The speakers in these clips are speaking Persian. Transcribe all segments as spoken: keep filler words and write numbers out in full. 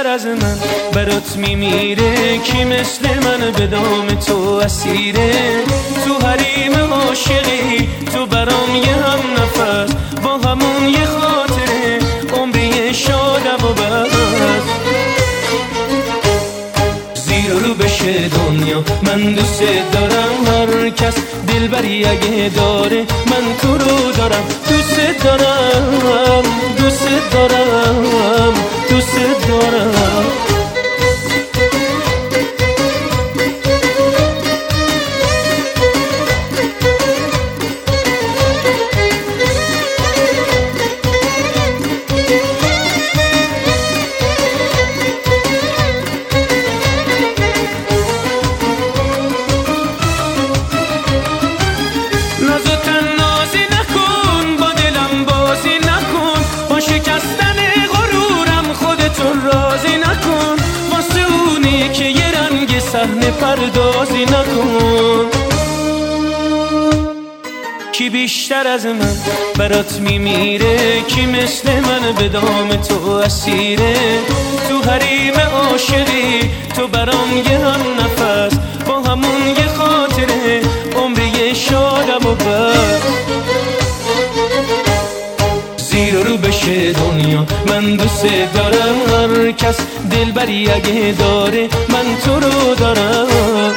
از من برات میمیره؟ کی مثل من به دام تو اسیره؟ تو حریم عاشقی تو برام یه هم نفس، با همون یه خاطره عمری شادم و بس. زیر و رو بشه دنیا من دوست دارم، هر کس دلبری اگه داره من تو رو دارم. دوست دارم دوست دارم دوست دارم. صحنه پردازی نکن. کی بیشتر از من برات میمیره؟ کی مثل من به دام تو اسیره؟ تو حریم عاشقی تو برام یه هم نفس، با همون یه خاطره عمری شادم و بس. زیر و رو بشه دنیا من دوست دارم، هر کس دلبری اگه داره من تو رو دارم.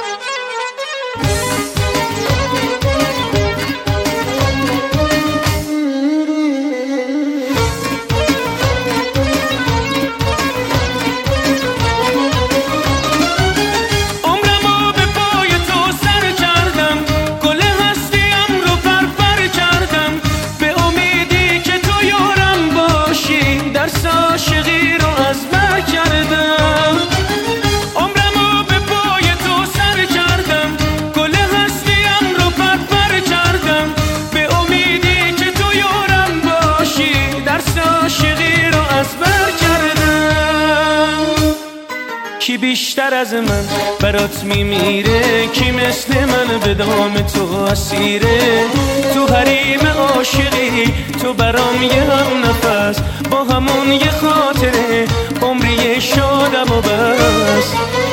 کی بیشتر از من برات میمیره؟ کی مثل من به دام تو اسیره؟ تو حریم عاشقی تو برام یه هم نفس، با همون یه خاطره عمری شادم و بس.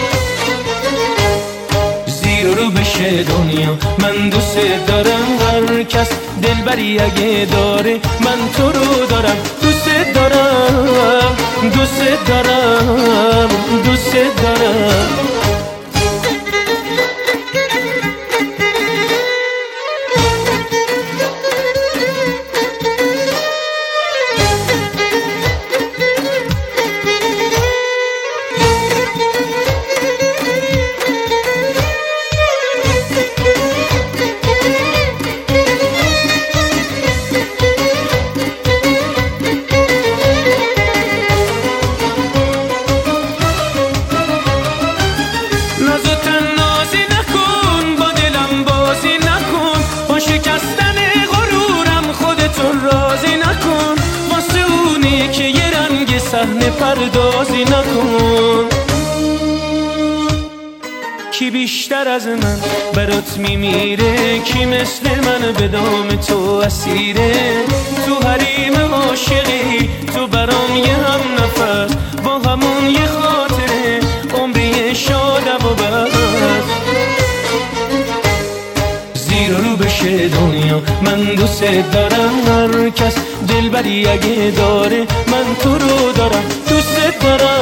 زیر و رو بشه دنیا من دوست دارم، هر کس دلبری اگه داره من تو رو دارم. دوست دارم دوست دارم دوست دارم. صحنه پردازی نکن. کی بیشتر از من برات میمیره؟ کی مثل من به دام تو اسیره؟ تو حریم عاشقی تو برام یه هم نفس، با همون یه خاطره عمری شادم و بس. زیر و رو بشه دنیا من دوست دارم، هر کس دلبری اگه داره من تو رو دارم. دوست دارم